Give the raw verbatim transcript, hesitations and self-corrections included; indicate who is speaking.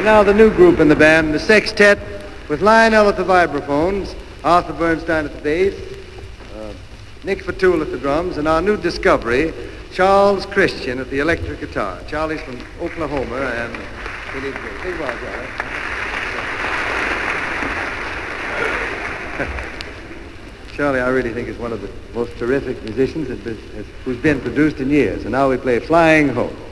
Speaker 1: now the new group in the band, the Sextet, with Lionel at the vibraphones, Arthur Bernstein at the bass, uh, Nick Fatul at the drums, and our new discovery, Charles Christian at the electric guitar. Charlie's from Oklahoma, and he did great. Big ball, Charlie. Charlie, I really think, is one of the most terrific musicians that has, who's been produced in years, and now we play Flying Hope.